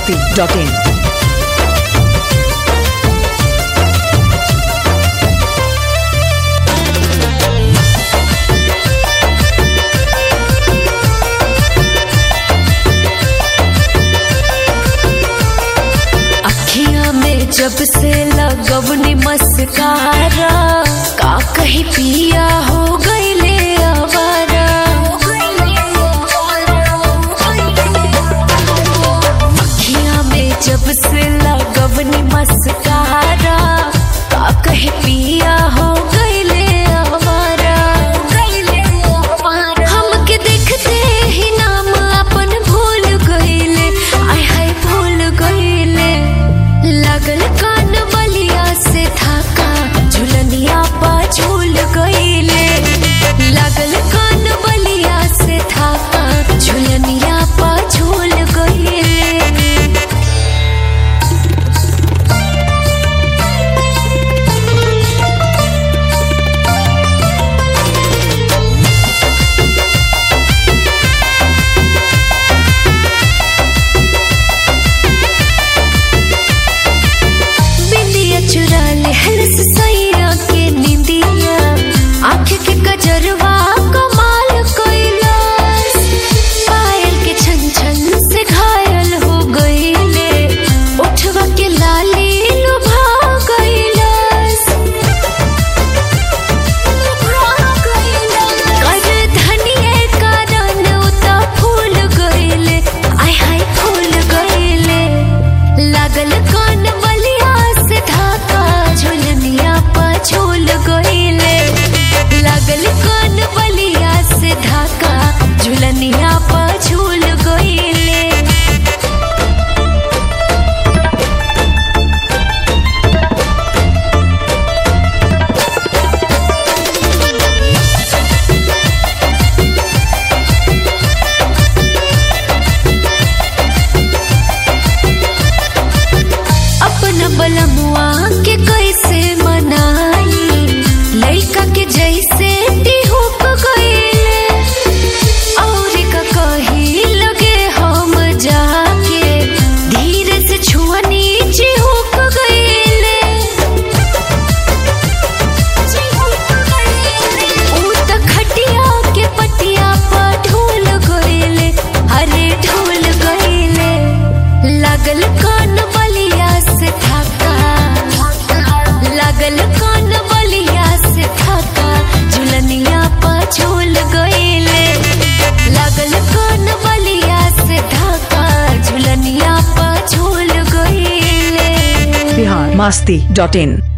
biharmasti.in। जब से लगवनी मस्कारा का कहीं पिया हो गईले आवारा। अखियां में जब से लगवनी मस्कारा का कहीं पिया हो गईले आवारा। हमके देखते ही नाम अपन भूल गईले, आय हाय भूल गईले। लागल कान बलिया से थाका झुलनिया पा झूल गईले। लागल कान बलिया से थाका झुलनिया पा झूल गईले। चुरा ले हरस सैया के निंदिया, आँख के कजरवा कमाल कैलाश। पायल के छन छन से घायल हो गईले, उठवा के लाली लुभा गईलाश। कर धनिये कारण उता फूल गईले, आय हाय फूल गईले। लागल कान बलिया से धाका झुलनिया पा झूल गईले। लागल कान बलिया से धाका झुलनिया पा झूल गईले। अपना बलमुआ के कैसे मनाई, लइका के जैसे टिहुक गईले। और का कही लगे हम जाके धीरे से छुअनी चिहुक गईले। ऊ त खटिया के पटिया पर ढूल गईले, अरे ढूल गईले। लागल कान बलिया से थाका, लागल कान बलिया से थाका झुलनिया पा झूल गईले। लागल कान बलिया से थाका झुलनिया पा झूल गईले। biharmasti.in।